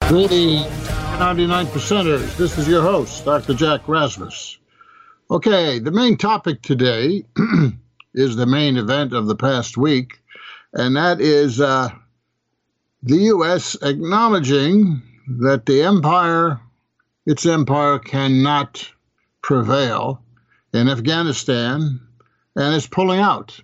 Greetings, 99 percenters. This is your host, Dr. Jack Rasmus. Okay, the main topic today is the main event of the past week, and that is the U.S. acknowledging that its empire cannot prevail in Afghanistan and is pulling out.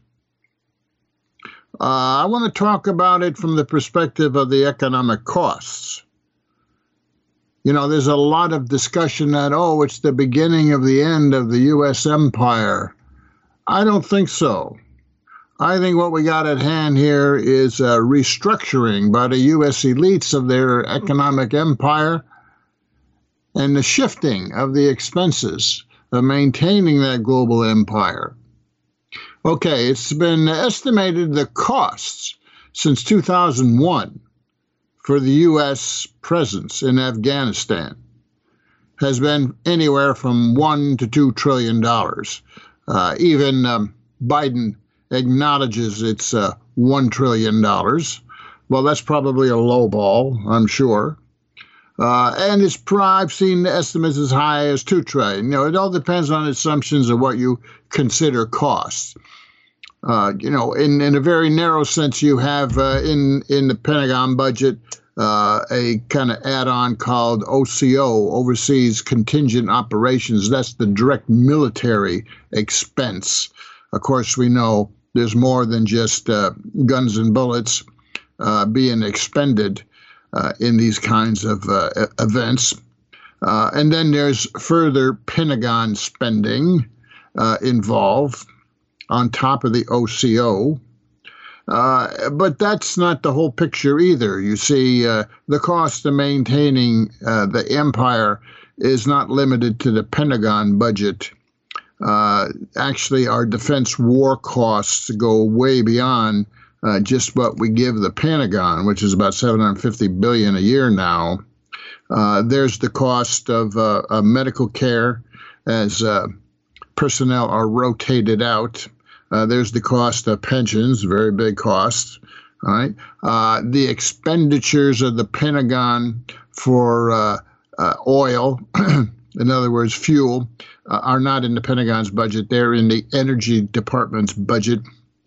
I want to talk about it from the perspective of the economic costs. You know, there's a lot of discussion that, it's the beginning of the end of the U.S. empire. I don't think so. I think what we got at hand here is a restructuring by the U.S. elites of their economic empire and the shifting of the expenses of maintaining that global empire. Okay, it's been estimated the costs since 2001 for the U.S. presence in Afghanistan has been anywhere from $1 to $2 trillion. Even Biden acknowledges it's $1 trillion. Well, that's probably a low ball, I'm sure. And I've seen estimates as high as $2 trillion. You know, it all depends on assumptions of what you consider costs. In a very narrow sense, you have in the Pentagon budget a kind of add-on called OCO, Overseas Contingent Operations. That's the direct military expense. Of course, we know there's more than just guns and bullets being expended in these kinds of events. And then there's further Pentagon spending involved on top of the OCO. But that's not the whole picture either. You see, the cost of maintaining the empire is not limited to the Pentagon budget. Actually, our defense war costs go way beyond just what we give the Pentagon, which is about $750 billion a year now. There's the cost of medical care as personnel are rotated out. There's the cost of pensions, very big cost. All right. The expenditures of the Pentagon for oil, in other words, fuel, are not in the Pentagon's budget. They're in the Energy Department's budget.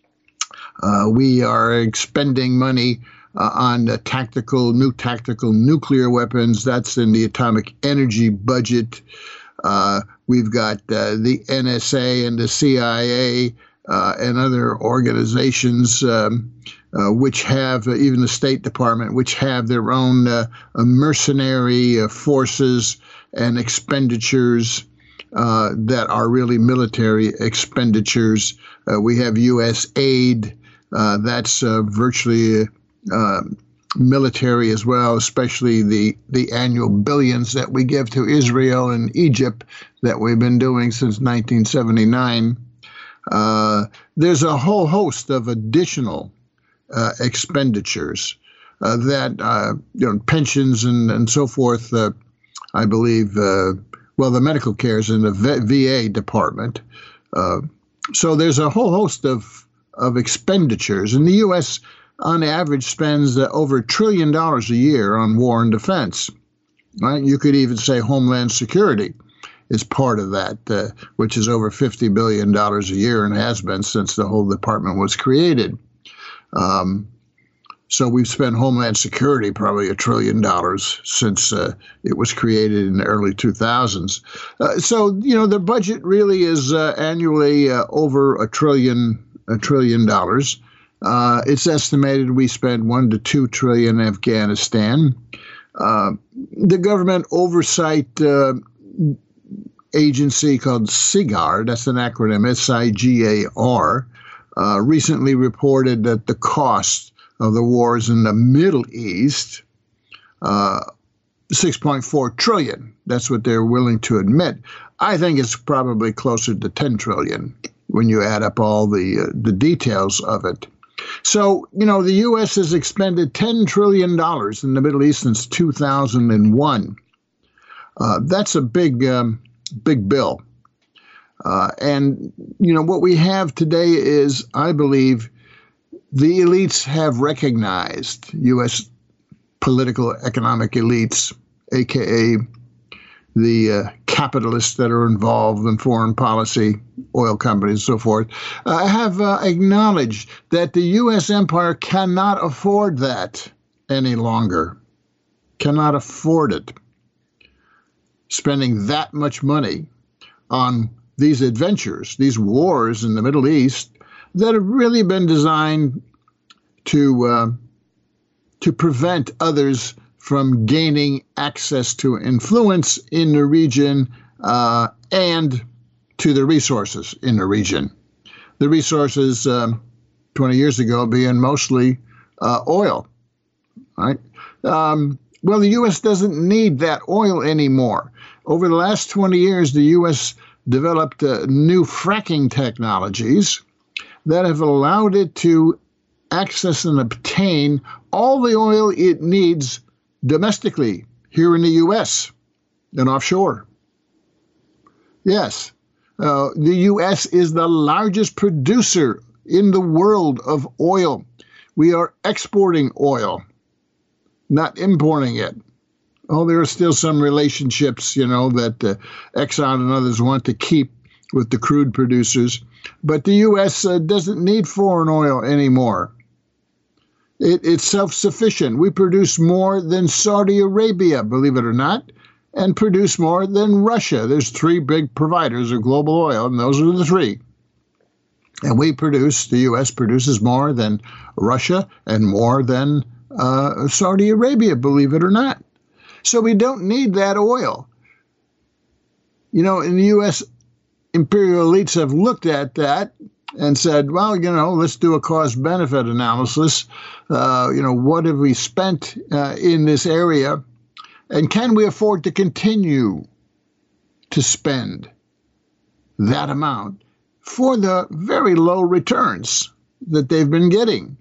We are expending money on the new tactical nuclear weapons. That's in the atomic energy budget. We've got the NSA and the CIA and other organizations which have, even the State Department, which have their own mercenary forces and expenditures that are really military expenditures. We have U.S. aid that's virtually military as well, especially the annual billions that we give to Israel and Egypt that we've been doing since 1979. There's a whole host of additional expenditures that, pensions and so forth, I believe, the medical care is in the VA department. So there's a whole host of expenditures. And the U.S., on average, spends over $1 trillion a year on war and defense. Right? You could even say Homeland Security is part of that, which is over $50 billion a year and has been since the whole department was created. So we've spent Homeland Security probably $1 trillion since it was created in the early 2000s. So the budget really is annually over $1 trillion. It's estimated we spend $1 to $2 trillion in Afghanistan. The government oversight agency called SIGAR, that's an acronym, SIGAR, recently reported that the cost of the wars in the Middle East, 6.4 trillion. That's what they're willing to admit. I think it's probably closer to 10 trillion when you add up all the details of it. So, the U.S. has expended $10 trillion in the Middle East since 2001. That's a big bill. And what we have today is, I believe, the elites have recognized, U.S. political economic elites, aka the capitalists that are involved in foreign policy, oil companies, and so forth, have acknowledged that the U.S. empire cannot afford that any longer. Cannot afford it. Spending that much money on these adventures, these wars in the Middle East that have really been designed to prevent others from gaining access to influence in the region and to the resources in the region. The resources 20 years ago being mostly oil, right? Well, the U.S. doesn't need that oil anymore. Over the last 20 years, the U.S. developed new fracking technologies that have allowed it to access and obtain all the oil it needs domestically here in the U.S. and offshore. Yes, the U.S. is the largest producer in the world of oil. We are exporting oil, not importing it. Oh, there are still some relationships, that Exxon and others want to keep with the crude producers. But the U.S. Doesn't need foreign oil anymore. It's self-sufficient. We produce more than Saudi Arabia, believe it or not, and produce more than Russia. There's three big providers of global oil, and those are the three. And the U.S. produces more than Russia and more than Saudi Arabia, believe it or not. So we don't need that oil. In the U.S., imperial elites have looked at that and said, well, let's do a cost-benefit analysis. What have we spent in this area? And can we afford to continue to spend that amount for the very low returns that they've been getting?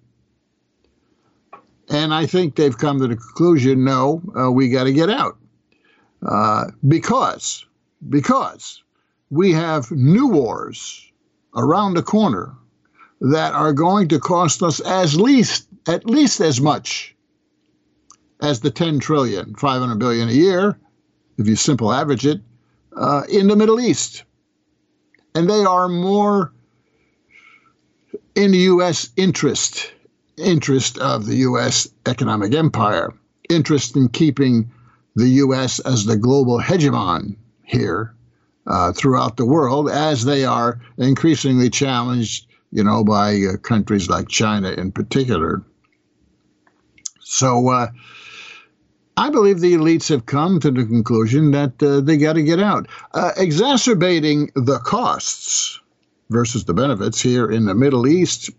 And I think they've come to the conclusion, no, we got to get out. Because we have new wars around the corner that are going to cost us at least as much as the $10 trillion, $500 billion a year, if you simple average it, in the Middle East. And they are more in the U.S. interest of the U.S. economic empire, interest in keeping the U.S. as the global hegemon here throughout the world, as they are increasingly challenged, by countries like China in particular. So I believe the elites have come to the conclusion that they got to get out. Exacerbating the costs versus the benefits here in the Middle East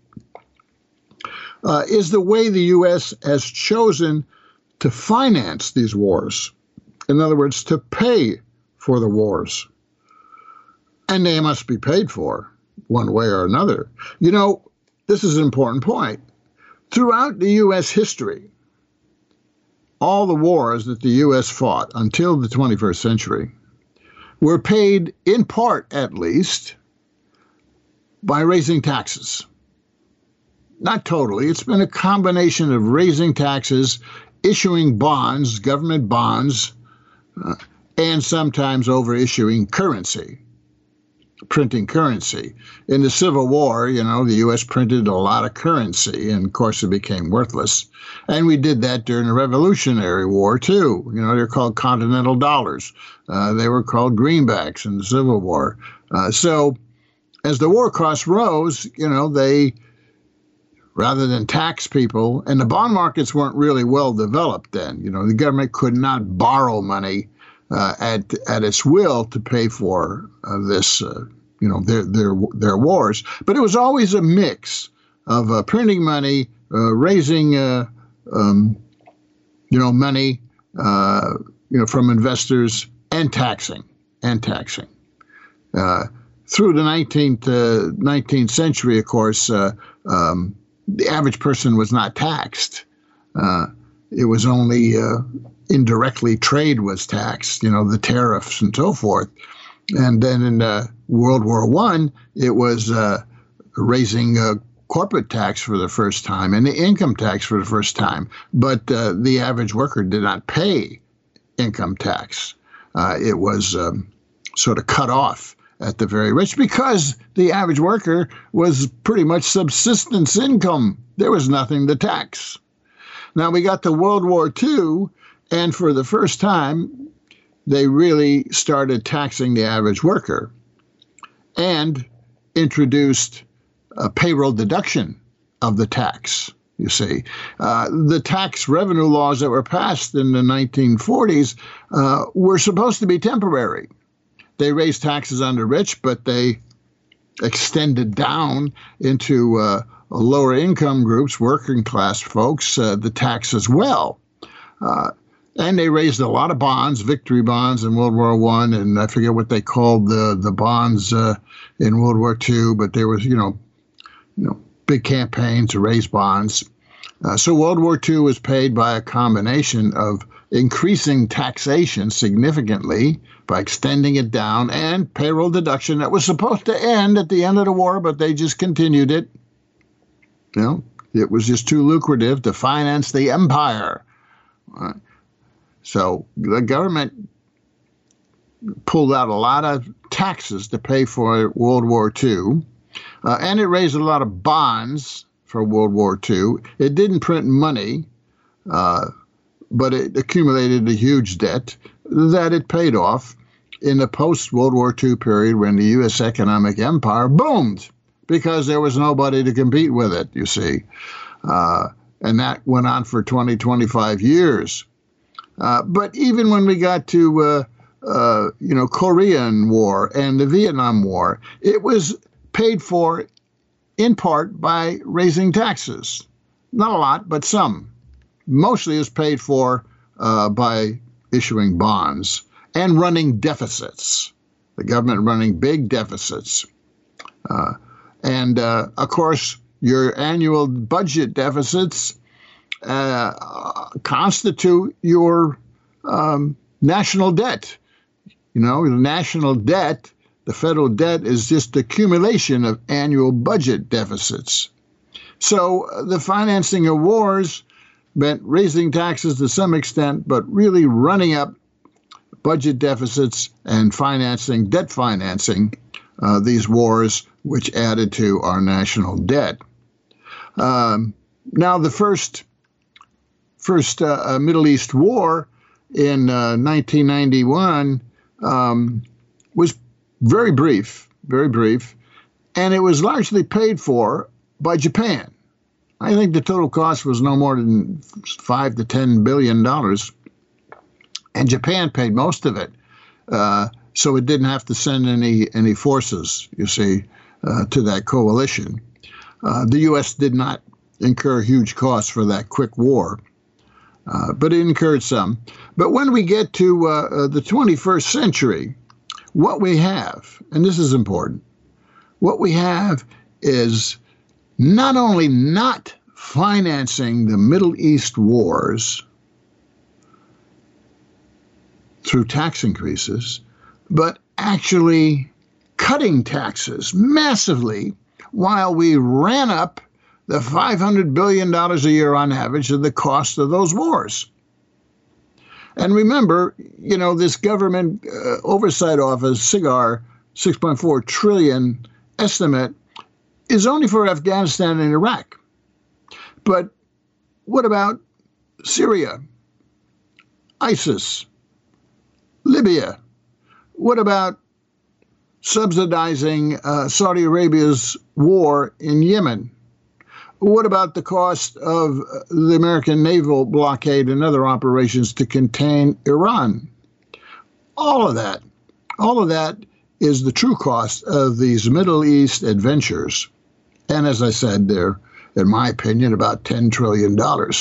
is the way the U.S. has chosen to finance these wars. In other words, to pay for the wars. And they must be paid for one way or another. This is an important point. Throughout the U.S. history, all the wars that the U.S. fought until the 21st century were paid, in part at least, by raising taxes. Not totally. It's been a combination of raising taxes, issuing bonds, government bonds, and sometimes overissuing currency, printing currency. In the Civil War, the U.S. printed a lot of currency, and of course it became worthless. And we did that during the Revolutionary War, too. They're called Continental dollars. They were called greenbacks in the Civil War. So as the war costs rose, they, rather than tax people, and the bond markets weren't really well developed then. The government could not borrow money at its will to pay for this, their wars. But it was always a mix of printing money, raising, money, from investors, and taxing. Through the 19th century, of course, the average person was not taxed. It was only indirectly trade was taxed, the tariffs and so forth. And then in World War I, it was raising corporate tax for the first time and the income tax for the first time, but the average worker did not pay income tax. It was sort of cut off at the very rich because the average worker was pretty much subsistence income. There was nothing to tax. Now we got to World War II, and for the first time, they really started taxing the average worker and introduced a payroll deduction of the tax. You see, the tax revenue laws that were passed in the 1940s were supposed to be temporary. They raised taxes on the rich, but they extended down into lower income groups, working class folks, the tax as well. And they raised a lot of bonds, victory bonds in World War I, and I forget what they called the bonds in World War II, but there was, big campaign to raise bonds. So World War II was paid by a combination of increasing taxation significantly by extending it down and payroll deduction that was supposed to end at the end of the war, but they just continued it. It was just too lucrative to finance the empire. So the government pulled out a lot of taxes to pay for World War II, and it raised a lot of bonds for World War II. It didn't print money, but it accumulated a huge debt that it paid off in the post-World War II period when the U.S. economic empire boomed because there was nobody to compete with it, you see. And that went on for 20, 25 years. But even when we got to, Korean War and the Vietnam War, it was paid for in part by raising taxes. Not a lot, but some. Mostly is paid for by issuing bonds and running deficits. The government running big deficits. And of course, your annual budget deficits constitute your national debt. The national debt, the federal debt, is just accumulation of annual budget deficits. So the financing of wars meant raising taxes to some extent, but really running up budget deficits and debt financing these wars, which added to our national debt. Now, the first Middle East war in 1991 was very brief, and it was largely paid for by Japan. I think the total cost was no more than $5 to $10 billion, and Japan paid most of it, so it didn't have to send any forces, you see, to that coalition. The U.S. did not incur huge costs for that quick war, but it incurred some. But when we get to the 21st century, what we have, and this is important, what we have is not only not financing the Middle East wars through tax increases, but actually cutting taxes massively while we ran up the $500 billion a year on average of the cost of those wars. And remember, this government oversight office, SIGAR, $6.4 trillion estimate is only for Afghanistan and Iraq. But what about Syria, ISIS, Libya? What about subsidizing Saudi Arabia's war in Yemen? What about the cost of the American naval blockade and other operations to contain Iran? All of that is the true cost of these Middle East adventures. And as I said, they're, in my opinion, about $10 trillion.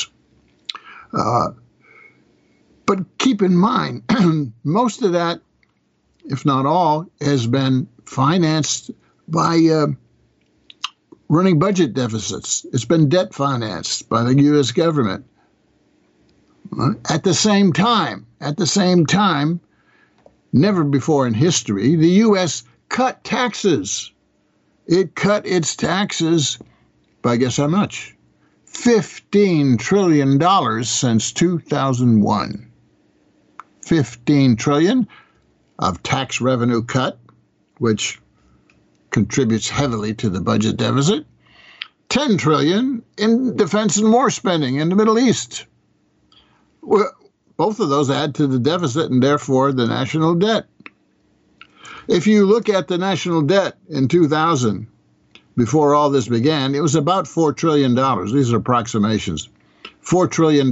But keep in mind, most of that, if not all, has been financed by running budget deficits. It's been debt financed by the U.S. government. At the same time, never before in history, the U.S. cut taxes. It cut its taxes by guess how much? $15 trillion since 2001. $15 trillion of tax revenue cut, which contributes heavily to the budget deficit. $10 trillion in defense and war spending in the Middle East. Well, both of those add to the deficit and therefore the national debt. If you look at the national debt in 2000, before all this began, it was about $4 trillion. These are approximations. $4 trillion.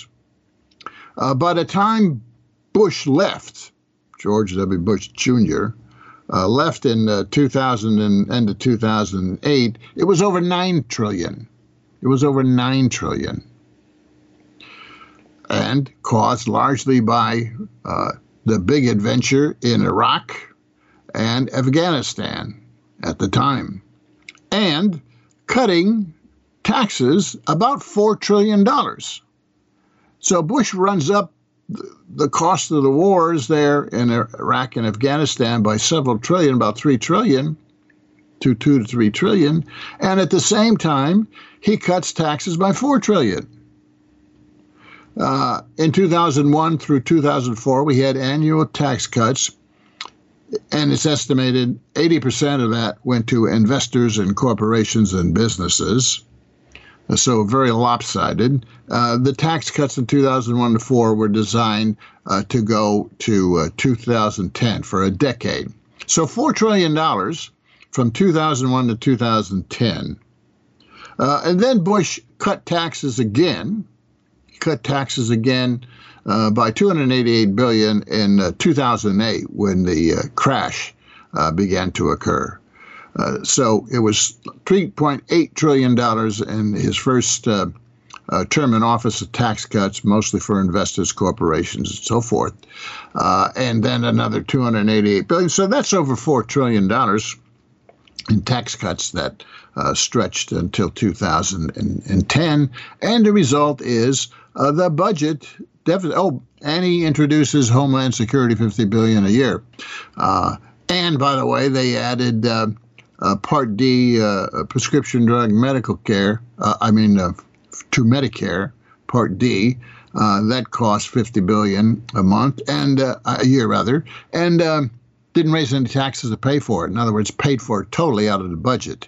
By the time Bush left, George W. Bush Jr., left in 2000 and end of 2008, it was over $9 trillion. It was over $9 trillion. And caused largely by the big adventure in Iraq and Afghanistan at the time, and cutting taxes about $4 trillion. So Bush runs up the cost of the wars there in Iraq and Afghanistan by several trillion, about $3 trillion, to $2 to $3 trillion, and at the same time, he cuts taxes by $4 trillion. In 2001 through 2004, we had annual tax cuts, and it's estimated 80% of that went to investors and corporations and businesses, so very lopsided. The tax cuts in 2001 to 4 were designed to go to 2010 for a decade. So $4 trillion from 2001 to 2010. And then Bush cut taxes again. By $288 billion in 2008 when the crash began to occur. So it was $3.8 trillion in his first term in office of tax cuts, mostly for investors, corporations, and so forth. And then another $288 billion. So that's over $4 trillion in tax cuts that stretched until 2010. And the result is the budget deficit. Oh, and he introduces Homeland Security, $50 billion a year. And by the way, they added Part D prescription drug medical care. To Medicare, Part D. That cost $50 billion a month and a year rather, and didn't raise any taxes to pay for it. In other words, paid for it totally out of the budget.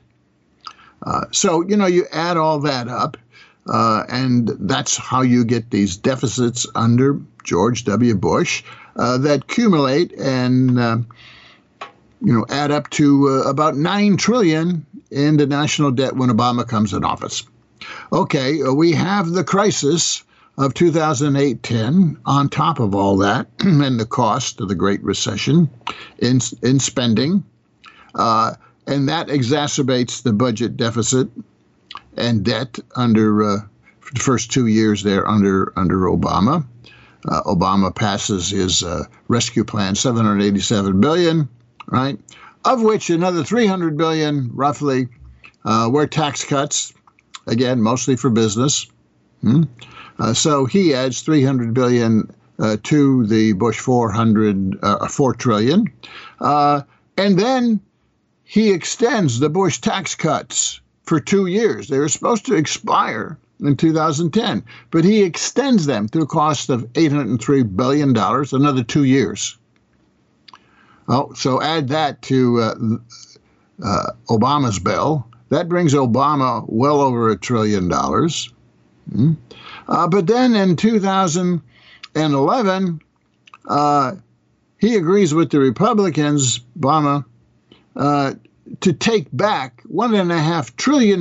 So you add all that up. And that's how you get these deficits under George W. Bush that accumulate and add up to about $9 trillion in the national debt when Obama comes in office. Okay, we have the crisis of 2008-10 on top of all that, and the cost of the Great Recession in spending, and that exacerbates the budget deficit and debt under the first 2 years there under Obama. Obama passes his rescue plan, $787 billion, right? Of which another $300 billion, roughly, were tax cuts, again, mostly for business. So he adds $300 billion to the Bush $4 trillion. And then he extends the Bush tax cuts for 2 years. They were supposed to expire in 2010, but he extends them to a cost of $803 billion, another 2 years. Oh, so add that to Obama's bill. That brings Obama well over $1 trillion. But then in 2011, he agrees with the Republicans, Obama, to take back $1.5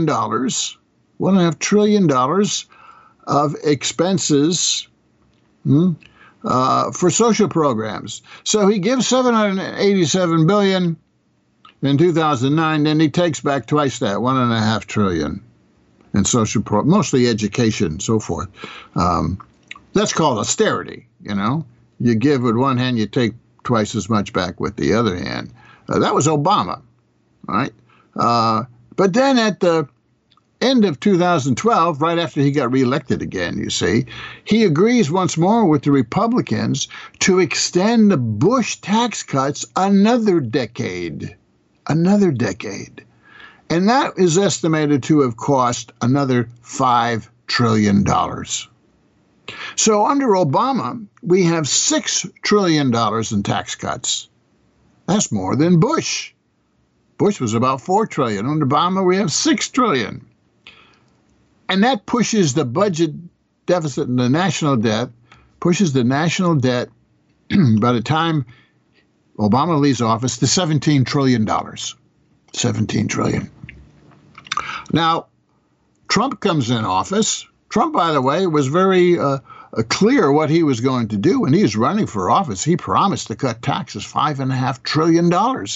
trillion of expenses for social programs. So he gives $787 billion in 2009, then he takes back twice that, $1.5 trillion in social mostly education and so forth. That's called austerity. You give with one hand, you take twice as much back with the other hand. That was Obama. Right? But then at the end of 2012, right after he got reelected again, you see, he agrees once more with the Republicans to extend the Bush tax cuts another decade. And that is estimated to have cost another $5 trillion. So under Obama, we have $6 trillion in tax cuts. That's more than Bush. Bush was about $4 trillion. Under Obama, we have $6 trillion. And that pushes the budget deficit and the national debt, pushes the national debt by the time Obama leaves office to $17 trillion. $17 trillion. Now, Trump comes in office. Trump, by the way, was very clear what he was going to do. When he was running for office, he promised to cut taxes $5.5 trillion.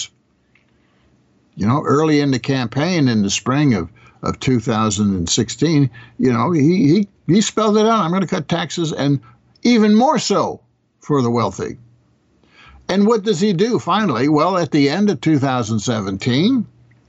You know, early in the campaign in the spring of 2016, you know, he spelled it out. I'm going to cut taxes, and even more so for the wealthy. And what does he do finally? Well, at the end of 2017,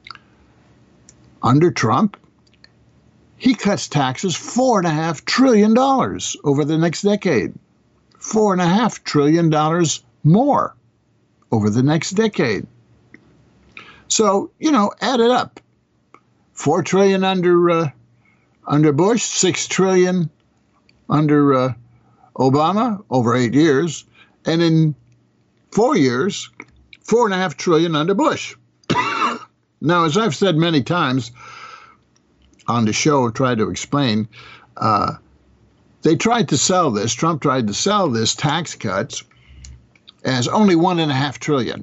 under Trump, he cuts taxes $4.5 trillion over the next decade. $4.5 trillion more over the next decade. So, you know, add it up. $4 trillion under Bush, $6 trillion under Obama over 8 years, and in 4 years, $4.5 trillion under Bush. Now, as I've said many times on the show, tried to explain, they tried to sell this, Trump tried to sell this tax cuts as only $1.5 trillion.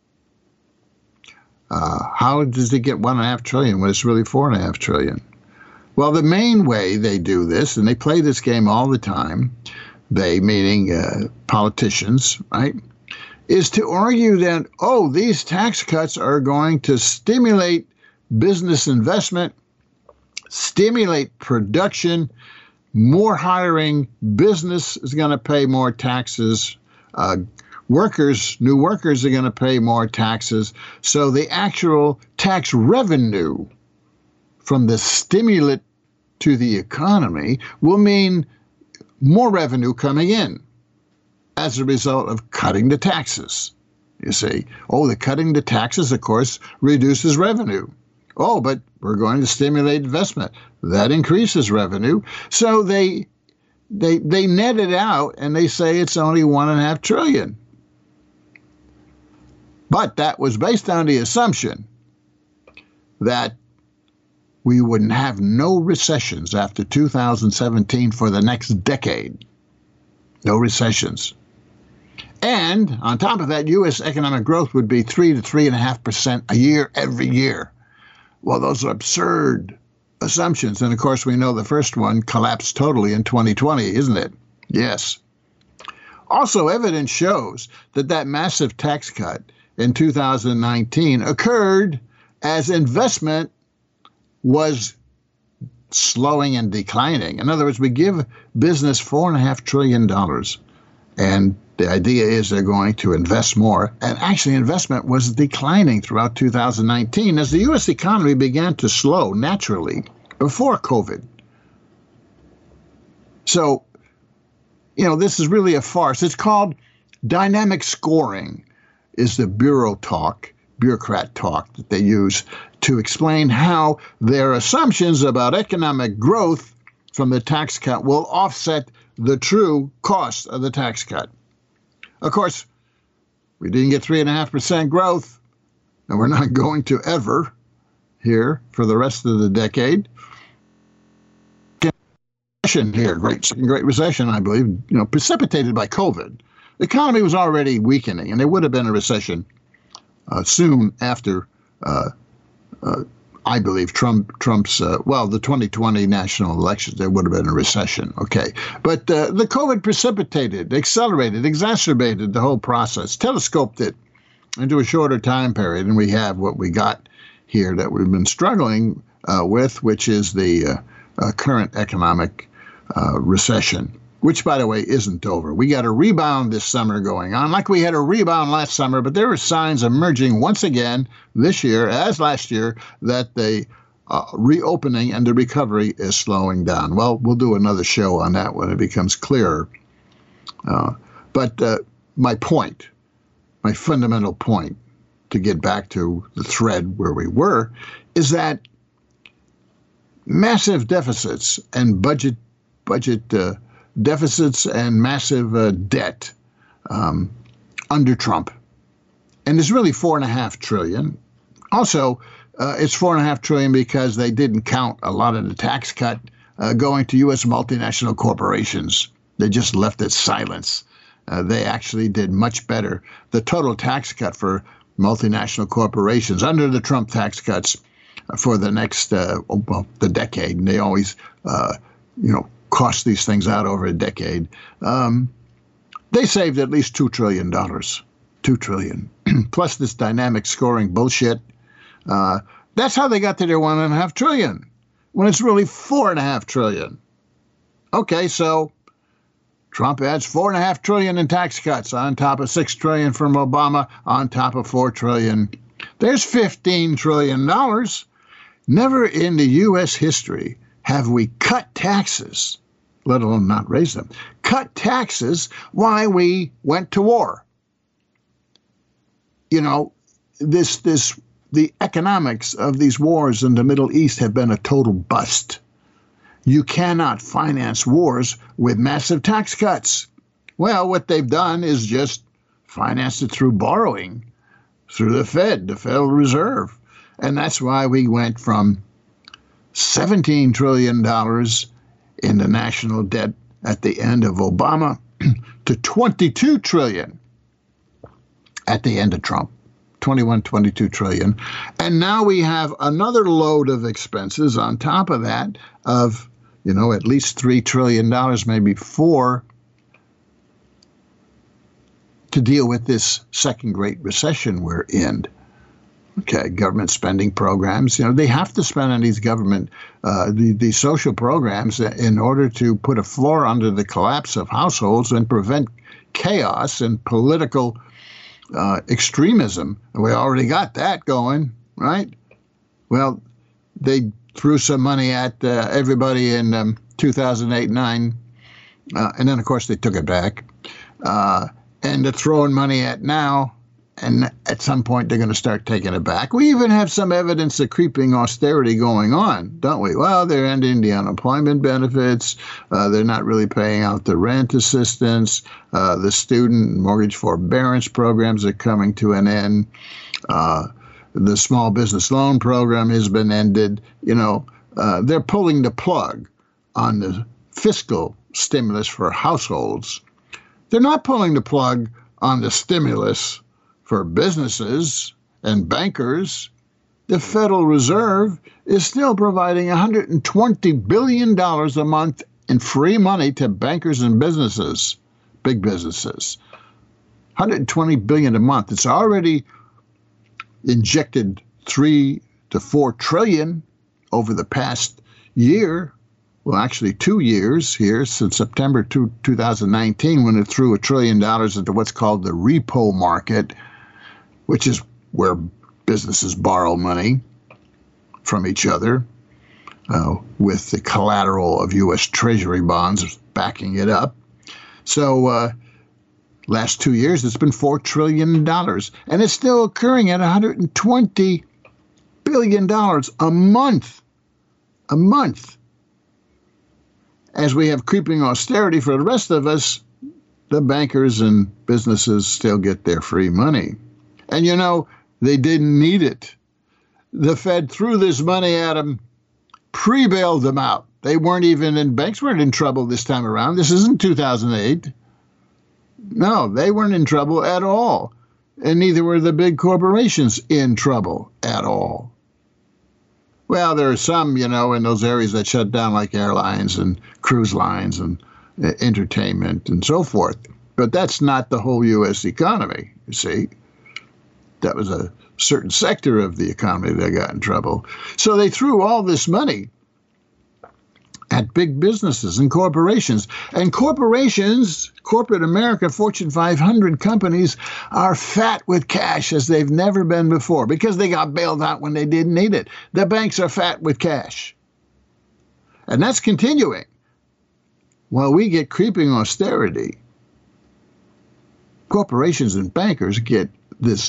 How does it get $1.5 trillion when it's really $4.5 trillion? Well, the main way they do this, and they play this game all the time, they meaning politicians, right, is to argue that, oh, these tax cuts are going to stimulate business investment, stimulate production, more hiring, business is going to pay more taxes, new workers are going to pay more taxes. So the actual tax revenue from the stimulant to the economy will mean more revenue coming in as a result of cutting the taxes. You see, oh, the cutting the taxes, of course, reduces revenue. Oh, but we're going to stimulate investment. That increases revenue. So they net it out and they say it's only $1.5 trillion. But that was based on the assumption that we wouldn't have no recessions after 2017 for the next decade. No recessions. And on top of that, U.S. economic growth would be 3 to 3.5% a year, every year. Well, those are absurd assumptions. And of course, we know the first one collapsed totally in 2020, isn't it? Yes. Also, evidence shows that that massive tax cut in 2019 occurred as investment was slowing and declining. In other words, we give business $4.5 trillion, and the idea is they're going to invest more. And actually, investment was declining throughout 2019 as the U.S. economy began to slow naturally before COVID. So, you know, this is really a farce. It's called dynamic scoring, is the bureaucrat talk that they use to explain how their assumptions about economic growth from the tax cut will offset the true cost of the tax cut. Of course, we didn't get 3.5% growth, and we're not going to ever here for the rest of the decade. Recession here, great recession, I believe, you know, precipitated by COVID. The economy was already weakening, and there would have been a recession soon after, I believe, Trump's, the 2020 national elections. There would have been a recession, okay. But the COVID precipitated, accelerated, exacerbated the whole process, telescoped it into a shorter time period, and we have what we got here that we've been struggling with, which is the current economic recession, which, by the way, isn't over. We got a rebound this summer going on, like we had a rebound last summer, but there are signs emerging once again this year, as last year, that the reopening and the recovery is slowing down. Well, we'll do another show on that when it becomes clearer. But my fundamental point to get back to the thread where we were, is that massive deficits and budget deficits and massive debt under Trump. And it's really $4.5 trillion. Also, it's $4.5 trillion because they didn't count a lot of the tax cut going to U.S. multinational corporations. They just left it silent. They actually did much better. The total tax cut for multinational corporations under the Trump tax cuts for the next, the decade, and they always, cost these things out over a decade. They saved at least $2 trillion. $2 trillion. Plus this dynamic scoring bullshit. That's how they got to their $1.5 trillion, when it's really $4.5 trillion. Okay, so Trump adds $4.5 trillion in tax cuts on top of $6 trillion from Obama, on top of $4 trillion. There's $15 trillion. Never in the U.S. history have we cut taxes, let alone not raise them, cut taxes while we went to war. You know, the economics of these wars in the Middle East have been a total bust. You cannot finance wars with massive tax cuts. Well, what they've done is just finance it through borrowing, through the Fed, the Federal Reserve. And that's why we went from $17 trillion in the national debt at the end of Obama to $22 trillion at the end of Trump. 22 trillion. And now we have another load of expenses on top of that of, at least $3 trillion, maybe $4, to deal with this second great recession we're in. Okay, government spending programs, they have to spend on these government, the social programs in order to put a floor under the collapse of households and prevent chaos and political extremism. We already got that going, right? Well, they threw some money at everybody in 2008-9, and then, of course, they took it back. And they're throwing money at now, and at some point they're going to start taking it back. We even have some evidence of creeping austerity going on, don't we? Well, they're ending the unemployment benefits. They're not really paying out the rent assistance. The student mortgage forbearance programs are coming to an end. The small business loan program has been ended. They're pulling the plug on the fiscal stimulus for households. They're not pulling the plug on the stimulus for businesses and bankers. The Federal Reserve is still providing $120 billion a month in free money to bankers and businesses, big businesses. $120 billion a month. It's already injected $3 to $4 trillion over the past year. Well, actually 2 years here since September 2019, when it threw $1 trillion into what's called the repo market, which is where businesses borrow money from each other with the collateral of U.S. Treasury bonds backing it up. So last 2 years, it's been $4 trillion, and it's still occurring at $120 billion a month. A month. As we have creeping austerity for the rest of us, the bankers and businesses still get their free money. And they didn't need it. The Fed threw this money at them, pre-bailed them out. They weren't even in, banks weren't in trouble this time around. This isn't 2008. No, they weren't in trouble at all. And neither were the big corporations in trouble at all. Well, there are some, in those areas that shut down, like airlines and cruise lines and entertainment and so forth. But that's not the whole U.S. economy, you see. That was a certain sector of the economy that got in trouble. So they threw all this money at big businesses and corporations. And corporations, corporate America, Fortune 500 companies, are fat with cash as they've never been before because they got bailed out when they didn't need it. The banks are fat with cash. And that's continuing. While we get creeping austerity, corporations and bankers get this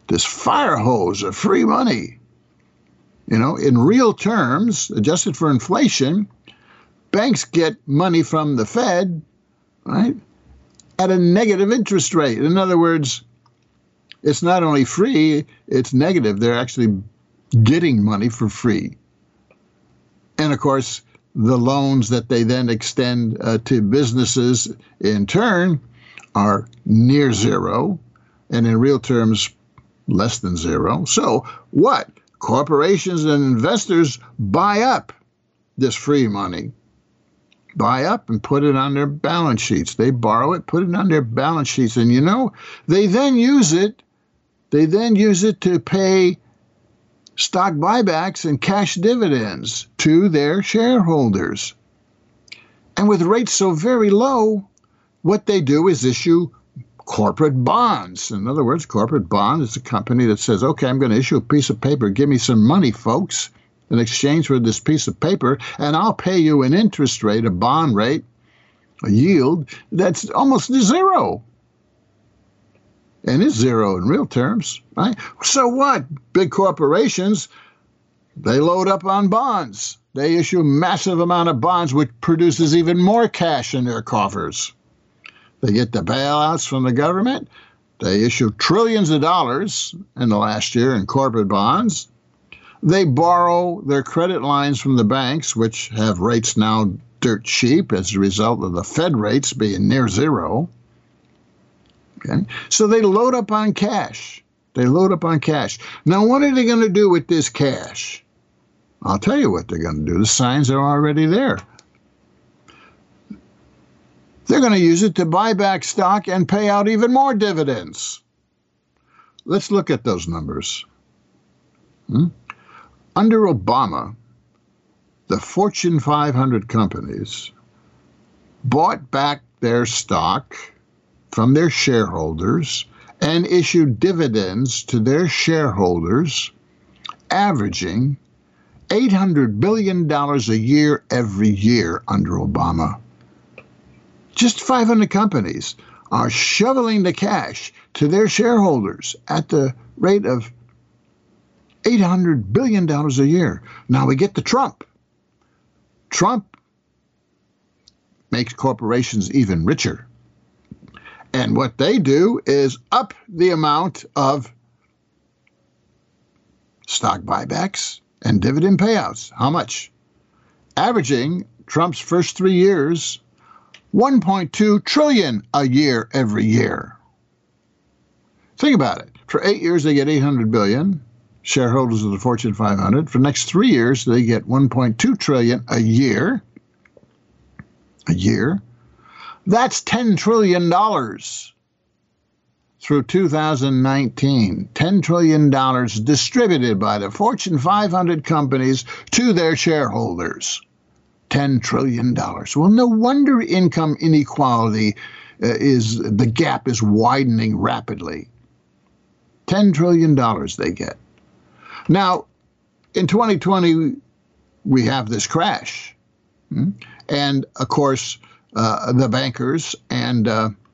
this fire hose of free money. You know, in real terms, adjusted for inflation, banks get money from the Fed, right, at a negative interest rate. In other words, it's not only free, it's negative. They're actually getting money for free. And of course, the loans that they then extend to businesses in turn are near zero, and in real terms, less than zero. So what? Corporations and investors buy up this free money, buy up and put it on their balance sheets. They borrow it, put it on their balance sheets, and you know, they then use it. They then use it to pay stock buybacks and cash dividends to their shareholders. And with rates so very low, what they do is issue corporate bonds. In other words, corporate bond is a company that says, okay, I'm going to issue a piece of paper. Give me some money, folks, in exchange for this piece of paper, and I'll pay you an interest rate, a bond rate, a yield that's almost zero. And it's zero in real terms, right? So what? Big corporations, they load up on bonds. They issue a massive amount of bonds, which produces even more cash in their coffers. They get the bailouts from the government. They issue trillions of dollars in the last year in corporate bonds. They borrow their credit lines from the banks, which have rates now dirt cheap as a result of the Fed rates being near zero. Okay? So they load up on cash. They load up on cash. Now, what are they going to do with this cash? I'll tell you what they're going to do. The signs are already there. They're going to use it to buy back stock and pay out even more dividends. Let's look at those numbers. Under Obama, the Fortune 500 companies bought back their stock from their shareholders and issued dividends to their shareholders, averaging $800 billion a year every year under Obama. Just 500 companies are shoveling the cash to their shareholders at the rate of $800 billion a year. Now we get to Trump. Trump makes corporations even richer. And what they do is up the amount of stock buybacks and dividend payouts. How much? Averaging Trump's first 3 years, $1.2 trillion a year every year. Think about it. For 8 years, they get $800 billion, shareholders of the Fortune 500. For the next 3 years, they get $1.2 trillion a year. A year. That's $10 trillion through 2019. $10 trillion distributed by the Fortune 500 companies to their shareholders. $10 trillion. Well, no wonder income inequality the gap is widening rapidly. $10 trillion they get. Now, in 2020, we have this crash. And, of course, the bankers and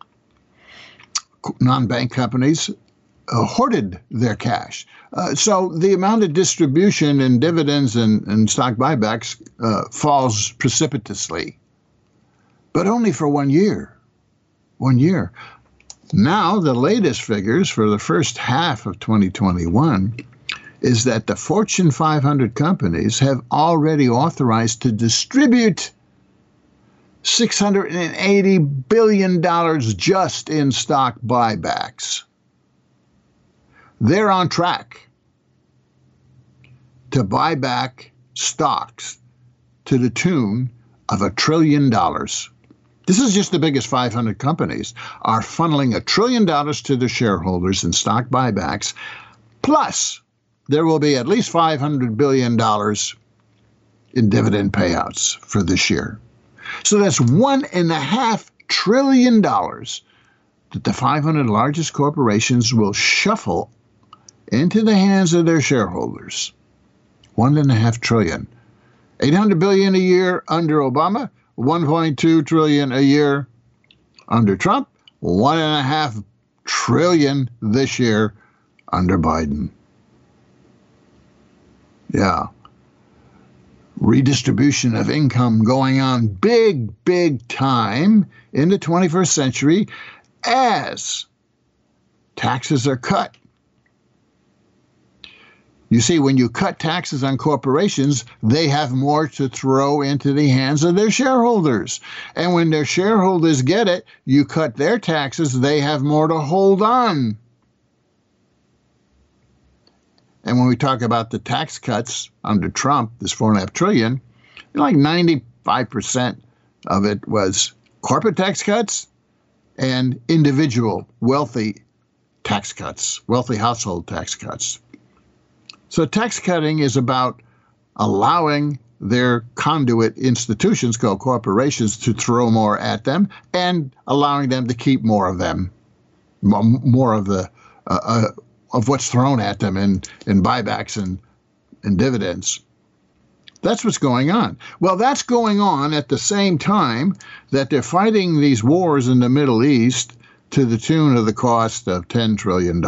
non-bank companies hoarded their cash. So the amount of distribution in dividends and stock buybacks falls precipitously, but only for 1 year. 1 year. Now, the latest figures for the first half of 2021 is that the Fortune 500 companies have already authorized to distribute $680 billion just in stock buybacks. They're on track to buy back stocks to the tune of $1 trillion. This is just the biggest 500 companies are funneling $1 trillion to their shareholders in stock buybacks. Plus, there will be at least $500 billion in dividend payouts for this year. So that's $1.5 trillion that the 500 largest corporations will shuffle into the hands of their shareholders. $1.5 trillion. $800 billion a year under Obama, $1.2 trillion a year under Trump, $1.5 trillion this year under Biden. Yeah. Redistribution of income going on big time in the 21st century as taxes are cut. You see, when you cut taxes on corporations, they have more to throw into the hands of their shareholders. And when their shareholders get it, you cut their taxes, they have more to hold on. And when we talk about the tax cuts under Trump, this $4.5 trillion, like 95% of it was corporate tax cuts and individual wealthy tax cuts, wealthy household tax cuts. So tax cutting is about allowing their conduit institutions called corporations to throw more at them and allowing them to keep more of them, more of the of what's thrown at them in buybacks and dividends. That's what's going on. Well, that's going on at the same time that they're fighting these wars in the Middle East to the tune of the cost of $10 trillion.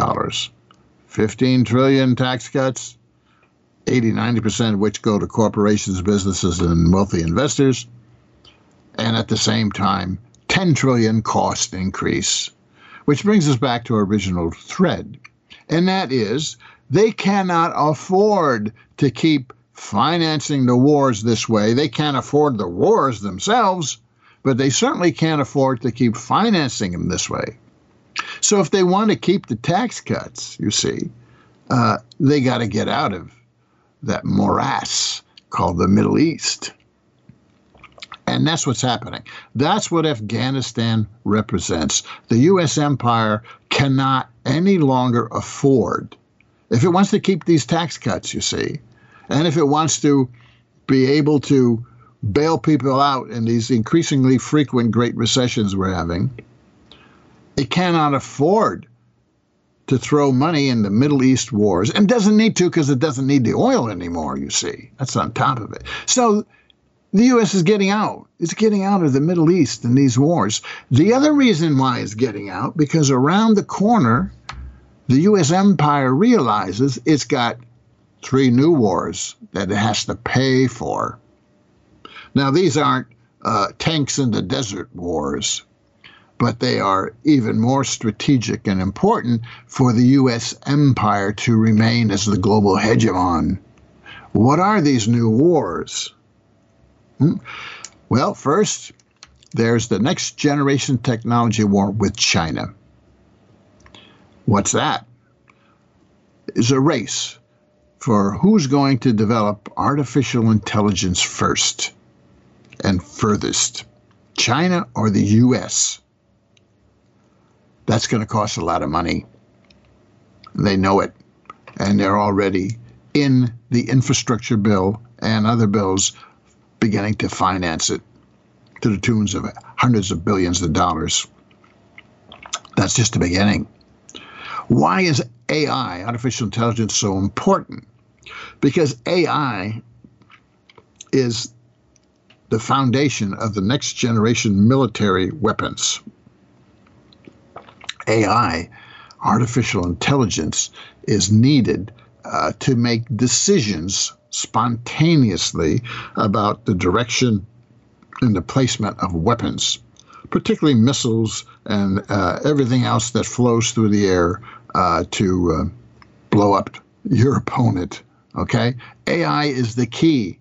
15 trillion tax cuts, 80-90% of which go to corporations, businesses, and wealthy investors. And at the same time, 10 trillion cost increase, which brings us back to our original thread. And that is, they cannot afford to keep financing the wars this way. They can't afford the wars themselves, but they certainly can't afford to keep financing them this way. So if they want to keep the tax cuts, you see, they got to get out of that morass called the Middle East. And that's what's happening. That's what Afghanistan represents. The U.S. empire cannot any longer afford, if it wants to keep these tax cuts, you see, and if it wants to be able to bail people out in these increasingly frequent great recessions we're having, it cannot afford to throw money in the Middle East wars, and doesn't need to because it doesn't need the oil anymore, you see. That's on top of it. So the U.S. is getting out. It's getting out of the Middle East in these wars. The other reason why it's getting out, because around the corner, the U.S. empire realizes it's got 3 new wars that it has to pay for. Now, these aren't tanks in the desert wars, but they are even more strategic and important for the U.S. empire to remain as the global hegemon. What are these new wars? Well, first, there's the next generation technology war with China. What's that? It's a race for who's going to develop artificial intelligence first and furthest, China or the U.S. That's going to cost a lot of money. They know it, and they're already in the infrastructure bill and other bills beginning to finance it to the tunes of hundreds of billions of dollars. That's just the beginning. Why is AI, artificial intelligence, so important? Because AI is the foundation of the next generation military weapons. AI, artificial intelligence, is needed to make decisions spontaneously about the direction and the placement of weapons, particularly missiles and everything else that flows through the air to blow up your opponent. Okay? AI is the key,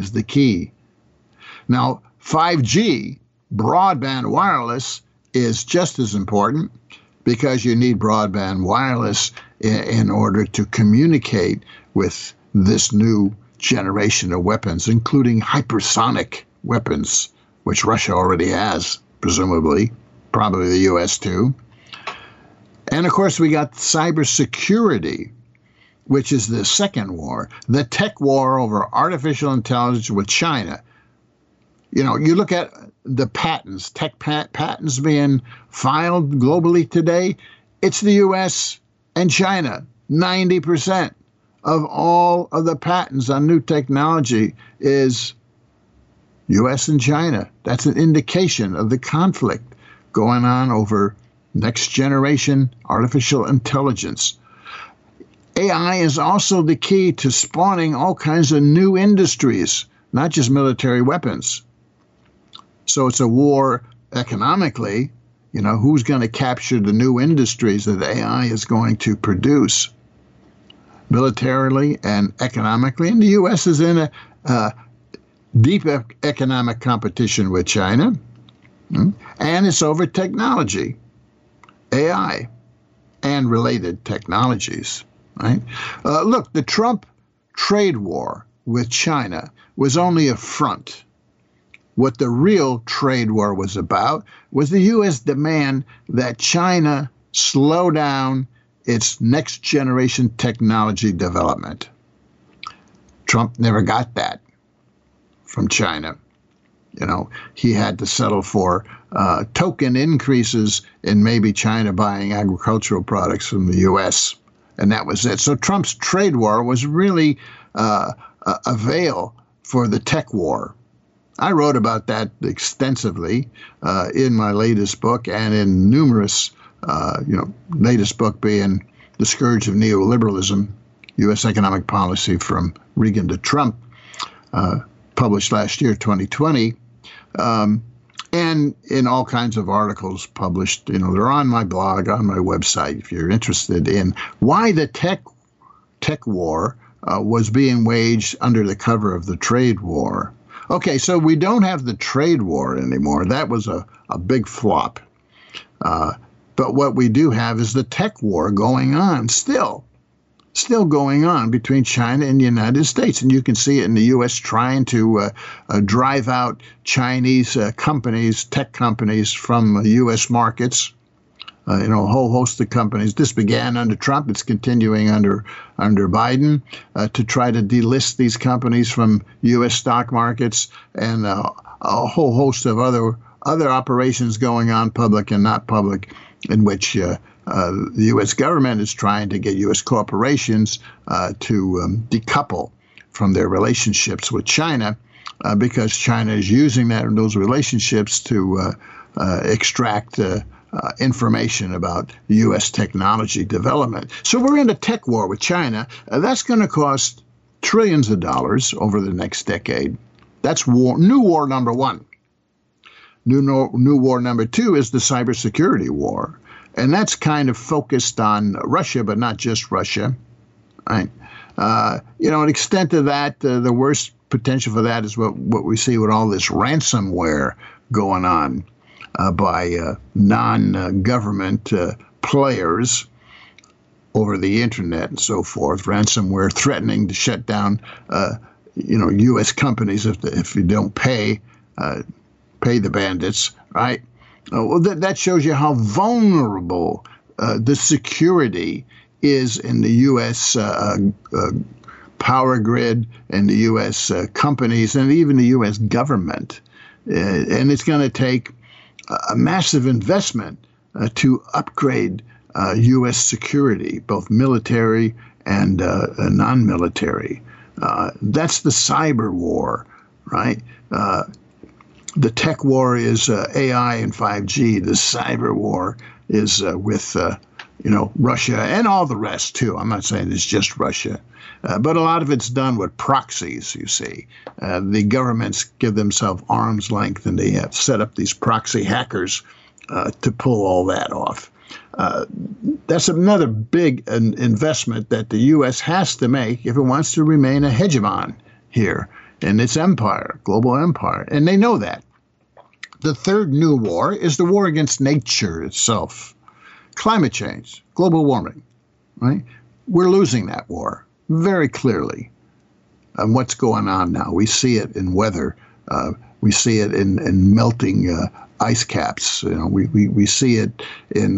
Now, 5G, broadband wireless, is just as important because you need broadband wireless in order to communicate with this new generation of weapons, including hypersonic weapons, which Russia already has, presumably, probably the U.S. too. And of course, we got cybersecurity, which is the second war, the tech war over artificial intelligence with China. You know, you look at the patents, patents being filed globally today, it's the U.S. and China. 90% of all of the patents on new technology is U.S. and China. That's an indication of the conflict going on over next generation artificial intelligence. AI is also the key to spawning all kinds of new industries, not just military weapons. So it's a war economically. Who's going to capture the new industries that AI is going to produce militarily and economically? And the U.S. is in a deep economic competition with China, and it's over technology, AI, and related technologies. Right? Look, the Trump trade war with China was only a front. What the real trade war was about was the U.S. demand that China slow down its next generation technology development. Trump never got that from China. He had to settle for token increases in maybe China buying agricultural products from the U.S., and that was it. So Trump's trade war was really a veil for the tech war. I wrote about that extensively in my latest book and in numerous, latest book being The Scourge of Neoliberalism, U.S. Economic Policy from Reagan to Trump, published last year, 2020, and in all kinds of articles published. They're on my blog, on my website, if you're interested in why the tech war was being waged under the cover of the trade war. Okay, so we don't have the trade war anymore. That was a big flop. But what we do have is the tech war going on, still going on between China and the United States. And you can see it in the U.S. trying to drive out Chinese companies, tech companies from U.S. markets. A whole host of companies. This began under Trump. It's continuing under Biden to try to delist these companies from U.S. stock markets, and a whole host of other operations going on, public and not public, in which the U.S. government is trying to get U.S. corporations to decouple from their relationships with China, because China is using those relationships to extract information about U.S. technology development. So we're in a tech war with China. That's going to cost trillions of dollars over the next decade. That's new war number one. New war number two is the cybersecurity war. And that's kind of focused on Russia, but not just Russia. Right? An extent of that, the worst potential for that is what we see with all this ransomware going on by non-government players over the internet and so forth. Ransomware threatening to shut down, U.S. companies if you don't pay the bandits, right? Well, that shows you how vulnerable the security is in the U.S. Power grid and the U.S. Companies and even the U.S. government. And it's going to take a massive investment to upgrade U.S. security, both military and non-military. That's the cyber war, right? The tech war is AI and 5G. The cyber war is with Russia and all the rest, too. I'm not saying it's just Russia. But a lot of it's done with proxies, you see. The governments give themselves arm's length, and they have set up these proxy hackers to pull all that off. That's another big investment that the U.S. has to make if it wants to remain a hegemon here in its empire, global empire. And they know that. The third new war is the war against nature itself. Climate change, global warming, right? We're losing that war very clearly. And what's going on now? We see it in weather. We see it in melting ice caps. We see it in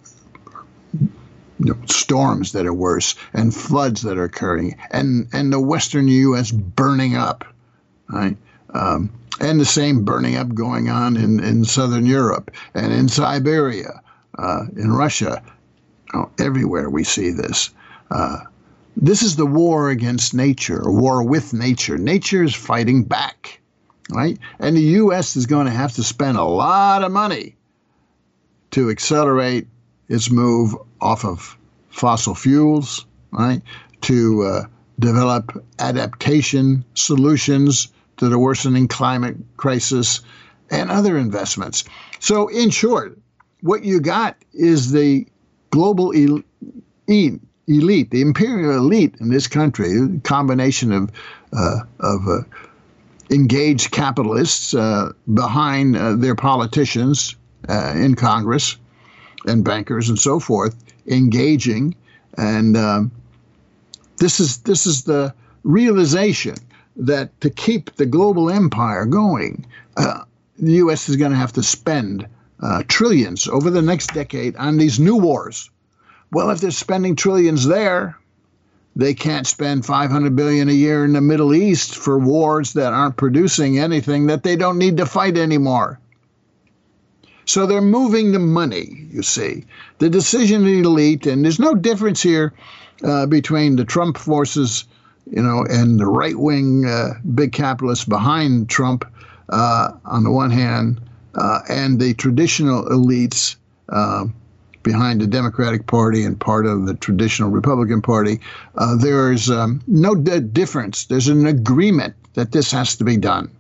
storms that are worse and floods that are occurring, and the western U.S. burning up, right? And the same burning up going on in southern Europe and in Siberia, in Russia. Everywhere we see this. This is the war against nature, a war with nature. Nature is fighting back, right? And the U.S. is going to have to spend a lot of money to accelerate its move off of fossil fuels right, to develop adaptation solutions to the worsening climate crisis and other investments. So, in short, what you got is the global elite, the imperial elite in this country, a combination of engaged capitalists behind their politicians in Congress and bankers and so forth, engaging, and this is the realization that to keep the global empire going, the U.S. is going to have to spend trillions over the next decade on these new wars. Well, if they're spending trillions there, they can't spend $500 billion a year in the Middle East for wars that aren't producing anything that they don't need to fight anymore. So they're moving the money, you see. The decision elite, and there's no difference here between the Trump forces, and the right-wing big capitalists behind Trump on the one hand, and the traditional elites behind the Democratic Party and part of the traditional Republican Party. There's no difference. There's an agreement that this has to be done.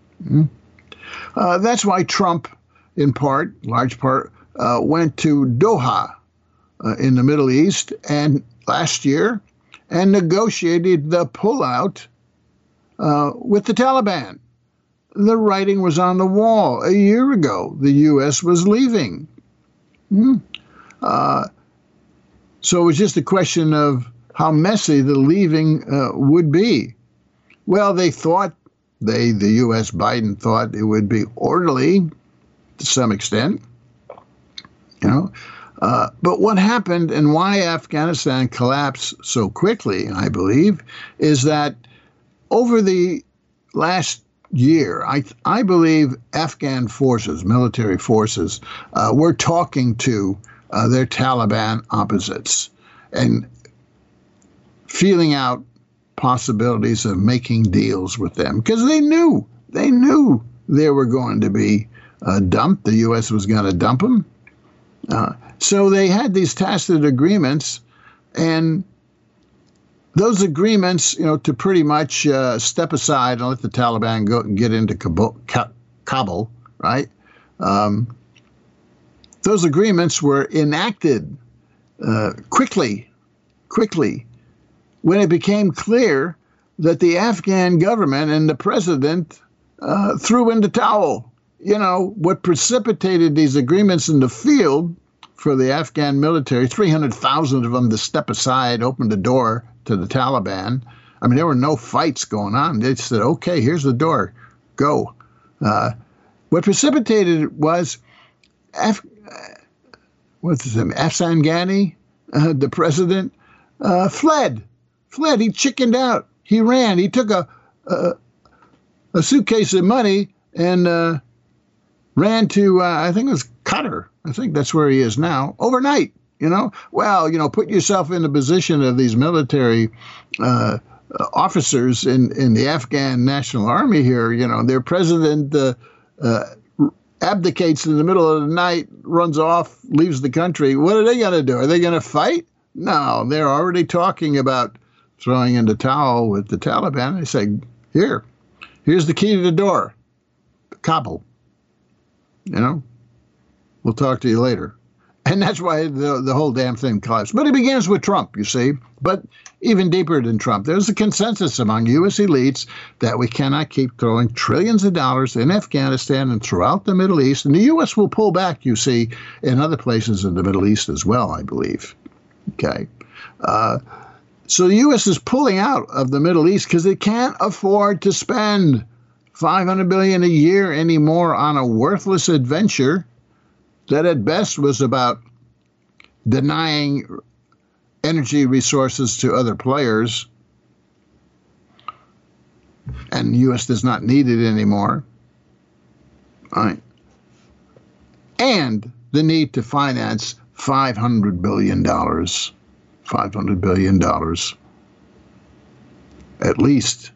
That's why Trump, in part, large part, went to Doha in the Middle East and last year and negotiated the pullout with the Taliban. The writing was on the wall. A year ago, the U.S. was leaving. So it was just a question of how messy the leaving would be. Well, they thought, the U.S. Biden thought it would be orderly to some extent, but what happened and why Afghanistan collapsed so quickly, I believe, is that over the last year, I believe Afghan forces, military forces, were talking to their Taliban opposites and feeling out possibilities of making deals with them because they knew they were going to be dumped. The U.S. was going to dump them. So they had these tacit agreements, and those agreements, to pretty much step aside and let the Taliban go and get into Kabul, right? Those agreements were enacted quickly, when it became clear that the Afghan government and the president threw in the towel. What precipitated these agreements in the field for the Afghan military, 300,000 of them to step aside, open the door to the Taliban. I mean, there were no fights going on. They said, okay, here's the door, go. What precipitated it was, what's his name, Afsan Ghani, the president, fled. He chickened out. He ran. He took a suitcase of money and ran to, I think it was Qatar. I think that's where he is now, overnight. Well, put yourself in the position of these military officers in the Afghan National Army here. Their president abdicates in the middle of the night, runs off, leaves the country. What are they going to do? Are they going to fight? No, they're already talking about throwing in the towel with the Taliban. They say, here's the key to the door, Kabul. We'll talk to you later. And that's why the whole damn thing collapsed. But it begins with Trump, you see. But even deeper than Trump, there's a consensus among U.S. elites that we cannot keep throwing trillions of dollars in Afghanistan and throughout the Middle East. And the U.S. will pull back, you see, in other places in the Middle East as well, I believe. Okay. So the U.S. is pulling out of the Middle East because it can't afford to spend $500 billion a year anymore on a worthless adventure that at best was about denying energy resources to other players, and the U.S. does not need it anymore. All right. And the need to finance $500 billion, $500 billion, at least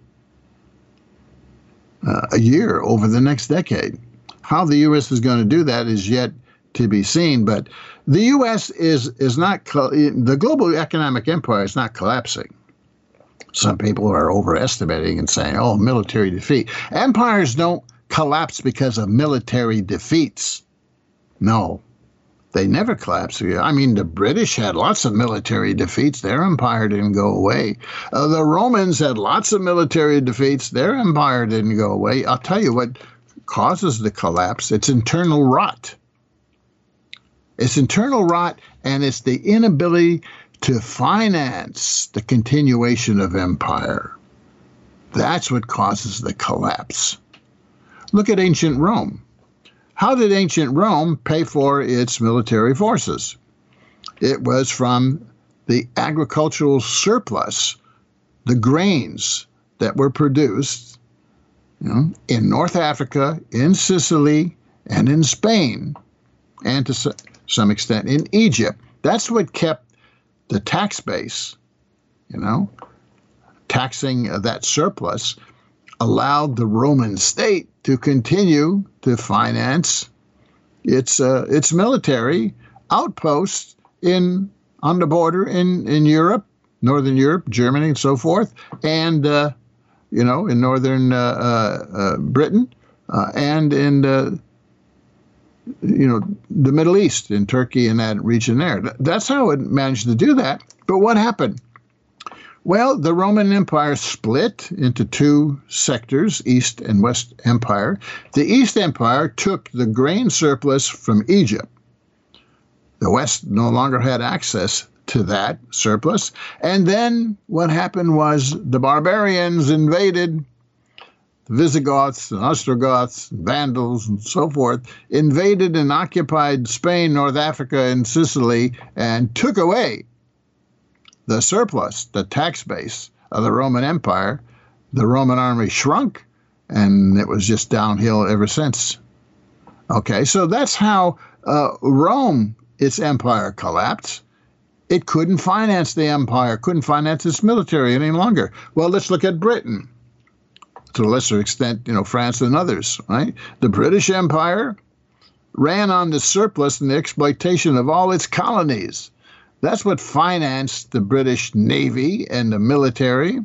a year over the next decade. How the U.S. is going to do that is yet to be seen. But the U.S. is not the global economic empire is not collapsing. Some people are overestimating and saying, "Oh, military defeat." Empires don't collapse because of military defeats. No, they never collapse. I mean, the British had lots of military defeats. Their empire didn't go away. The Romans had lots of military defeats. Their empire didn't go away. I'll tell you what causes the collapse. It's internal rot. It's internal rot, and it's the inability to finance the continuation of empire. That's what causes the collapse. Look at ancient Rome. How did ancient Rome pay for its military forces? It was from the agricultural surplus, the grains that were produced, in North Africa, in Sicily, and in Spain, and to some extent in Egypt. That's what kept the tax base, taxing that surplus, allowed the Roman state to continue to finance its military outposts on the border in Europe, Northern Europe, Germany, and so forth, and in northern Britain, and in the Middle East, in Turkey and that region there. That's how it managed to do that. But what happened? Well, the Roman Empire split into two sectors, East and West Empire. The East Empire took the grain surplus from Egypt. The West no longer had access to that surplus. And then what happened was the barbarians invaded. The Visigoths and Ostrogoths, and Vandals, and so forth, invaded and occupied Spain, North Africa, and Sicily, and took away the surplus, the tax base of the Roman Empire. The Roman army shrunk, and it was just downhill ever since. Okay, so that's how Rome, its empire, collapsed. It couldn't finance the empire, couldn't finance its military any longer. Well, let's look at Britain. To a lesser extent, France and others, right? The British Empire ran on the surplus and the exploitation of all its colonies. That's what financed the British Navy and the military,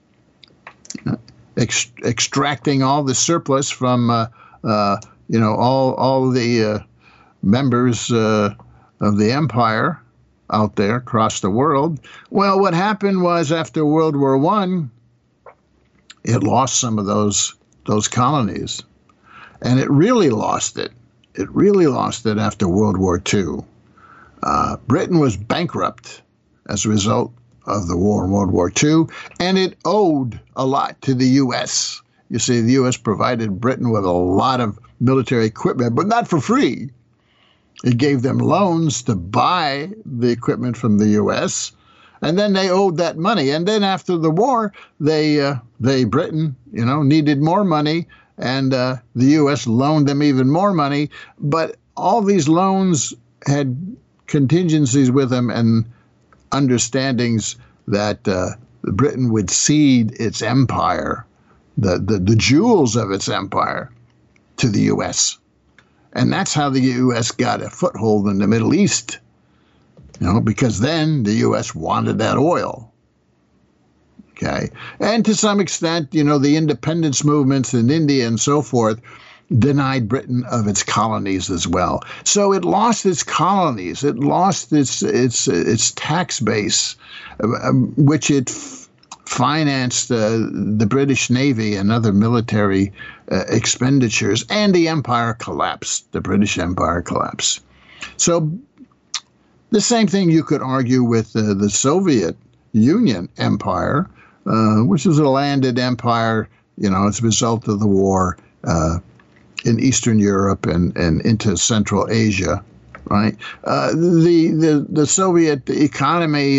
extracting all the surplus from, all the members of the empire out there across the world. Well, what happened was after World War I, it lost some of those colonies, and it really lost it. It really lost it after World War II. Britain was bankrupt as a result of the war in World War II, and it owed a lot to the U.S. You see, the U.S. provided Britain with a lot of military equipment, but not for free. It gave them loans to buy the equipment from the U.S., and then they owed that money. And then after the war, Britain, needed more money, and the U.S. loaned them even more money. But all these loans had contingencies with them and understandings that Britain would cede its empire, the jewels of its empire, to the U.S. And that's how the U.S. got a foothold in the Middle East. Because then the U.S. wanted that oil. Okay. And to some extent, the independence movements in India and so forth denied Britain of its colonies as well. So it lost its colonies. It lost its tax base, which it financed the British Navy and other military expenditures, and the empire collapsed. The British Empire collapsed. So the same thing you could argue with the Soviet Union empire, which was a landed empire, as a result of the war in Eastern Europe and into Central Asia, right? The Soviet economy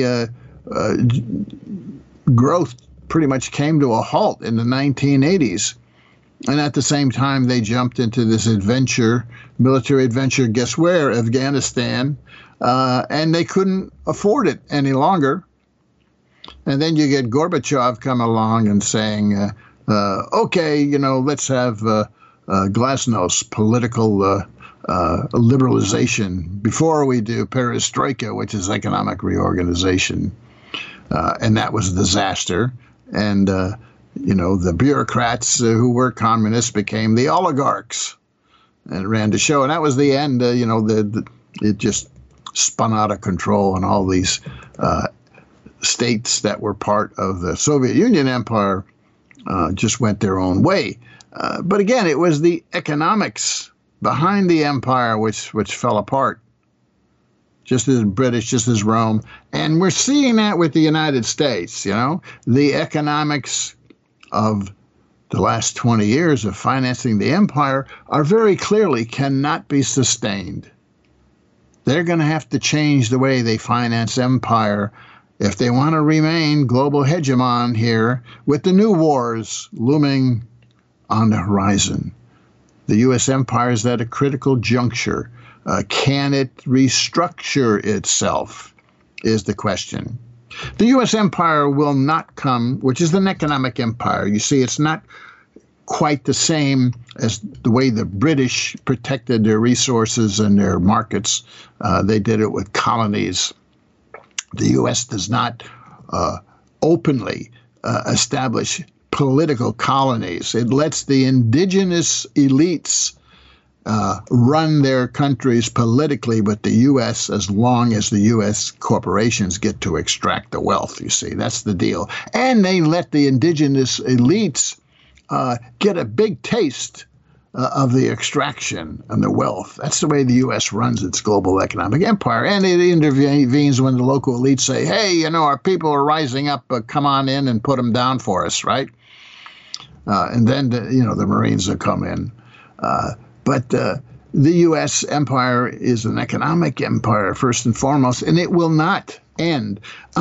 growth pretty much came to a halt in the 1980s. And at the same time, they jumped into this military adventure, guess where? Afghanistan. And they couldn't afford it any longer. And then you get Gorbachev come along and saying, okay, let's have glasnost, political liberalization before we do perestroika, which is economic reorganization. And that was a disaster. And, the bureaucrats who were communists became the oligarchs and ran the show. And that was the end. It just spun out of control, and all these states that were part of the Soviet Union empire just went their own way. But again, it was the economics behind the empire which fell apart, just as British, just as Rome. And we're seeing that with the United States. The economics of the last 20 years of financing the empire are very clearly cannot be sustained. They're going to have to change the way they finance empire if they want to remain global hegemon here, with the new wars looming on the horizon. The U.S. empire is at a critical juncture. Can it restructure itself, is the question. The U.S. empire will not come, which is an economic empire. You see, it's not quite the same as the way the British protected their resources and their markets. They did it with colonies. The U.S. does not openly establish political colonies. It lets the indigenous elites run their countries politically with the U.S. as long as the U.S. corporations get to extract the wealth, you see. That's the deal. And they let the indigenous elites get a big taste of the extraction and the wealth. That's the way the U.S. runs its global economic empire. And it intervenes when the local elites say, hey, our people are rising up, come on in and put them down for us, right? And then, the Marines will come in. But the U.S. empire is an economic empire, first and foremost, and it will not end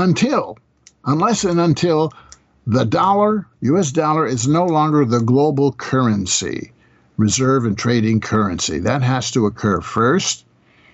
unless and until the dollar, U.S. dollar, is no longer the global currency, reserve and trading currency. That has to occur first.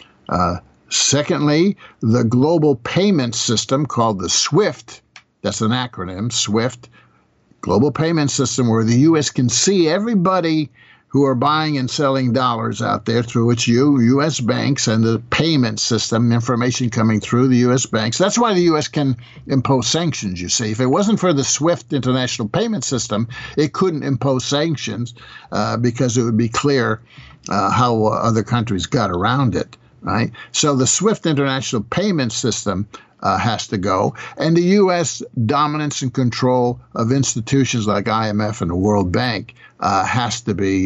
Secondly, the global payment system called the SWIFT, that's an acronym, SWIFT, global payment system, where the U.S. can see everybody who are buying and selling dollars out there through its U.S. banks and the payment system, information coming through the U.S. banks. That's why the U.S. can impose sanctions, you see. If it wasn't for the SWIFT international payment system, it couldn't impose sanctions because it would be clear how other countries got around it, right? So the SWIFT international payment system has to go, and the U.S. dominance and control of institutions like IMF and the World Bank has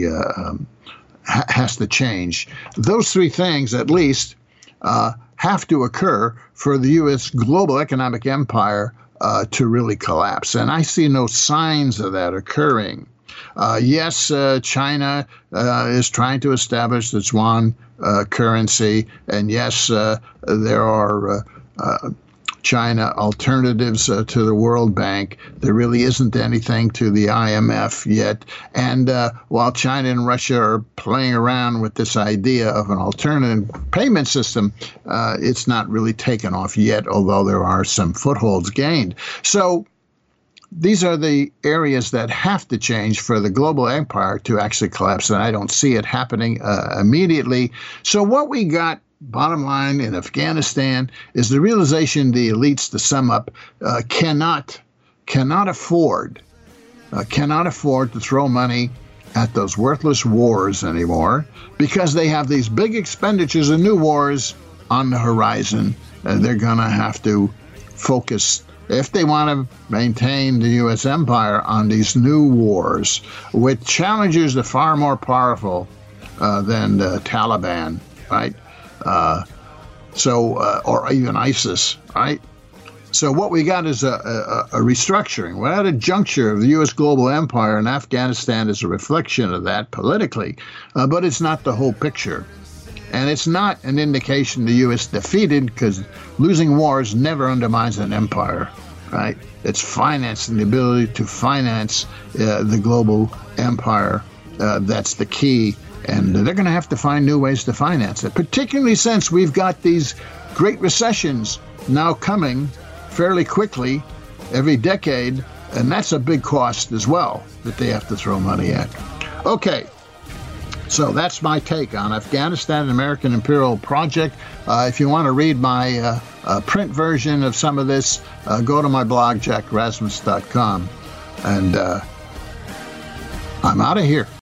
to change. Those three things, at least, have to occur for the U.S. global economic empire to really collapse, and I see no signs of that occurring. Yes, China is trying to establish its yuan currency, and yes, there are China alternatives to the World Bank. There really isn't anything to the IMF yet. And while China and Russia are playing around with this idea of an alternative payment system, it's not really taken off yet, although there are some footholds gained. So these are the areas that have to change for the global empire to actually collapse, and I don't see it happening immediately. So what we got, bottom line, in Afghanistan is the realization the elites, to sum up, cannot afford to throw money at those worthless wars anymore, because they have these big expenditures and new wars on the horizon. They're going to have to focus, if they want to maintain the U.S. empire, on these new wars with challengers that are far more powerful than the Taliban, right? Or even ISIS, right? So what we got is a restructuring. We're at a juncture of the U.S. global empire, and Afghanistan is a reflection of that politically, but it's not the whole picture. And it's not an indication the U.S. defeated, because losing wars never undermines an empire, right? It's financing, the ability to finance the global empire. That's the key. And they're going to have to find new ways to finance it, particularly since we've got these great recessions now coming fairly quickly every decade, and that's a big cost as well that they have to throw money at. Okay, So that's my take on Afghanistan and American Imperial Project. If you want to read my print version of some of this, go to my blog, jackrasmus.com. And I'm out of here.